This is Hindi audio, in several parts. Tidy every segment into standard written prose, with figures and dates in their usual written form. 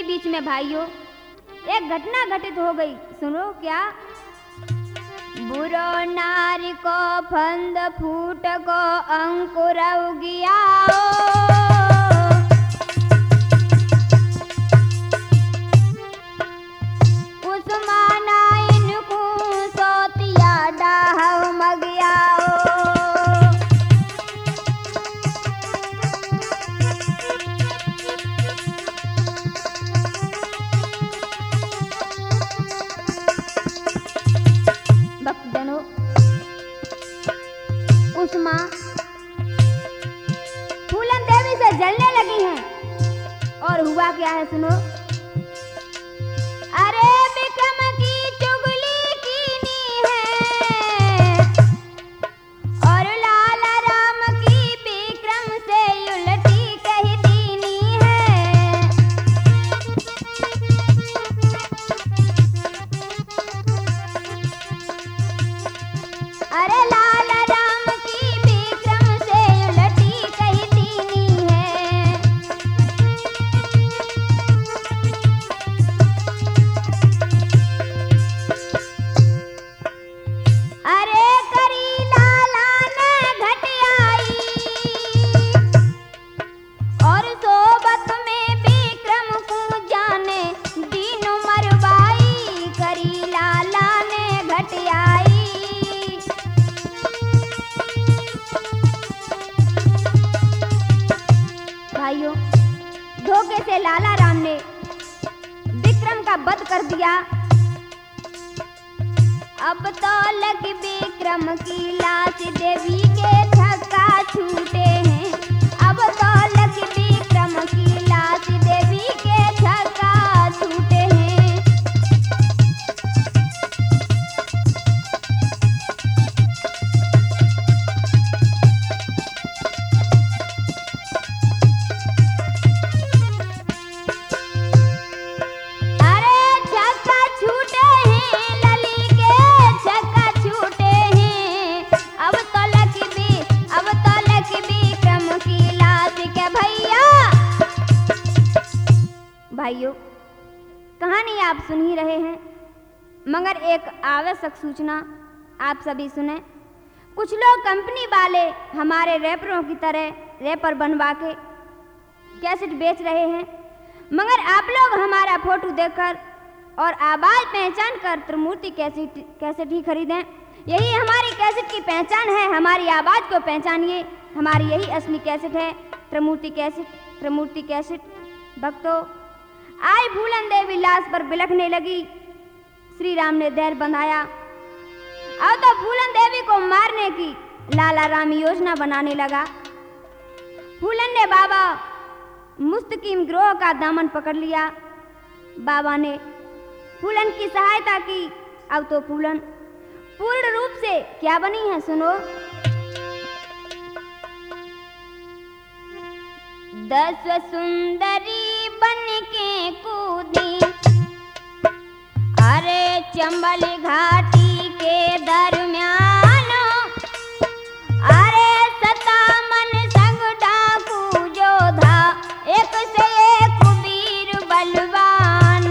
बीच में भाइयों एक घटना घटित हो गई। सुनो क्या। बुरो नारी को फंद फूट को अंकुर उगिया उस्माना इनको सोतिया डाह मगिया। भक्तजनों, उस्मा फूलन देवी से जलने लगी हैं। और हुआ क्या है सुनो। अरे विक्रम की चुगली कीनी है और लाला राम की विक्रम से उल्टी कही दीनी है। अरे लाला राम की विक्रम से उल्टी कही दीनी है। अरे करी लाला ने घटियाई और सोबत में विक्रम को जाने दीन मरवाई। करी लाला ने घटियाई। भाइयों, धोखे से लाला राम ने विक्रम का वध कर दिया। अब तो लग विक्रम की लाश देवी के छक्का छूटे हैं। अब तो लग विक्रम की लाश देवी के छक्का छूटे हैं। अरे छक्का छूटे हैं लली के छक्का छूटे हैं। अब तो लक विक्रम की लाश के भैया। भाइयों, कहानी आप सुन ही रहे हैं, मगर एक आवश्यक सूचना आप सभी सुने। कुछ लोग कंपनी वाले हमारे रैपरों की तरह रैपर बनवा के कैसेट बेच रहे हैं, मगर आप लोग हमारा फोटो देखकर और आवाज पहचान कर त्रिमूर्ति कैसेट ही खरीदें। यही हमारी कैसेट की पहचान है। हमारी आवाज को पहचानिए। हमारी यही असली कैसेट है, त्रिमूर्ति कैसेट। त्रिमूर्ति कैसेट। भक्तों, आई फूलन देवी लाश पर बिलखने लगी। श्री राम ने धैर्य बंधाया। अब तो फूलन देवी को मारने की लाला राम योजना बनाने लगा। फूलन ने बाबा मुस्तकीम ग्रोह का दामन पकड़ लिया। बाबा ने फूलन की सहायता की। अब तो फूलन पूर्ण रूप से क्या बनी है सुनो। 10 सुंदरी बन के कूदी अरे चंबल घाटी के दरमियान। अरे 57 संग डाकू योद्धा एक से एक वीर बलवान।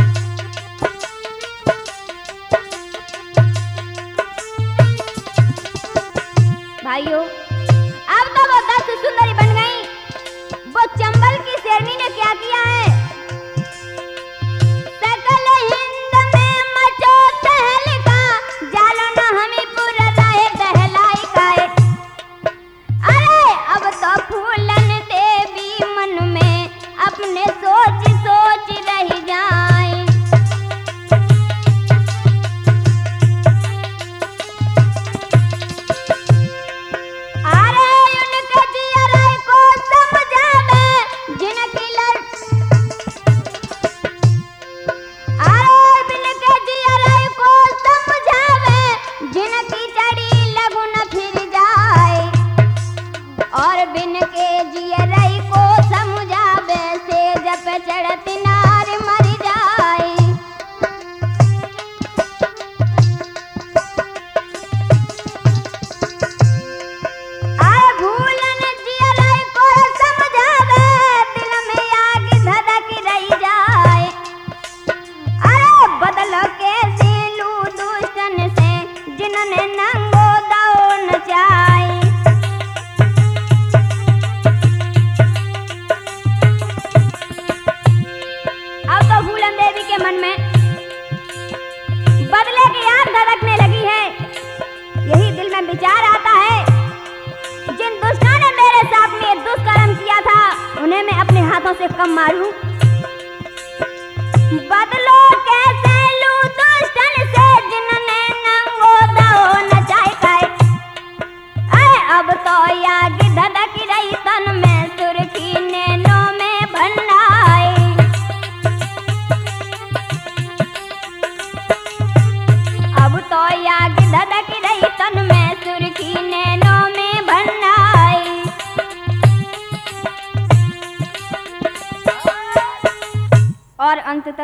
भाइयों, अब तो वो 10 सुंदरी बन गई। वो चंबल की शेरनी ने क्या किया है। सकल हिंद में मचो तहलका मन में बदले की आग धड़कने लगी है। यही दिल में विचार आता है, जिन दुष्टों ने मेरे साथ में दुष्कर्म किया था उन्हें मैं अपने हाथों से कम मारूं। बदलो कैसे लूं दुष्टन से जिन्होंने नंगो दाओ नचाए खाए। अब तो याद धड़क रही तन में सुर्खी नैनों में भंडाई। अब तो याद धड़क रही तन में सुर्खी नैनों में भंडाई। और अंततः